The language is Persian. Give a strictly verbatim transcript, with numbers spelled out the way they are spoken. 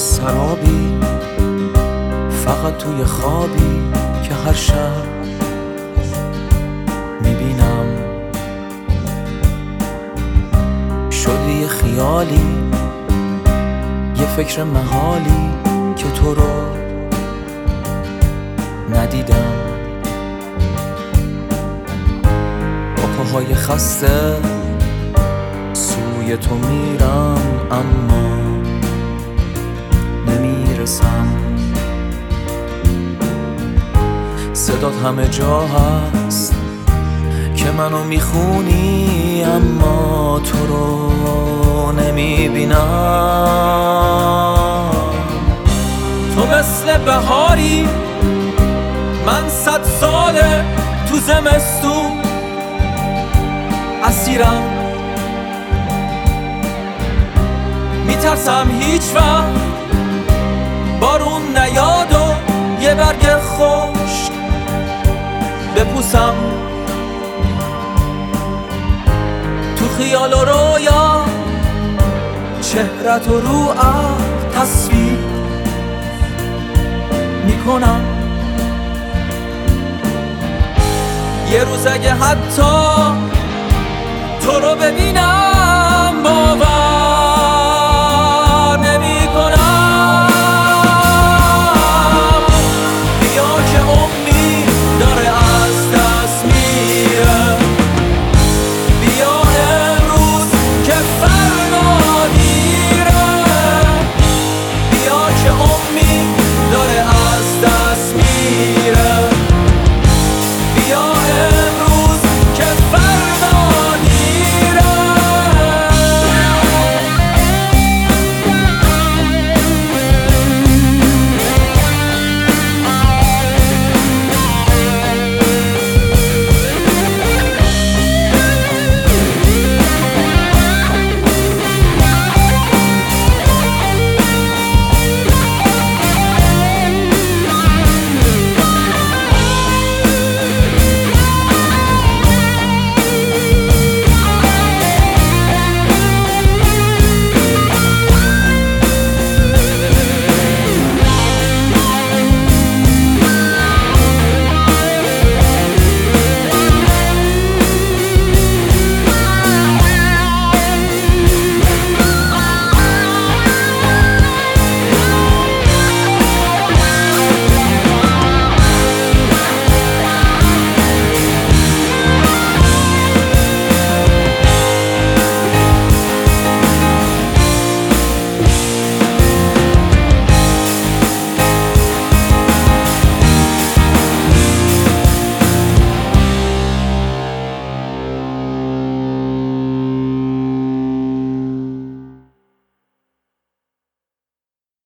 سرابی، فقط توی خوابی که هر شب میبینم. شدی یه خیالی، یه فکر محالی که تو رو ندیدم. با پاهای خسته سوی تو میرم اما نمیرسم. صدات همه جا هست که منو میخونی اما تو رو نمیبینم. تو مثل بهاری، من صد ساله تو زمستون اسیرم. میترسم هیچ وقت بارون نیاد و یه برگ خشک بپوسم. تو خیال و رویا چهرت و رو تصویر میکنم. یه روز اگه حتی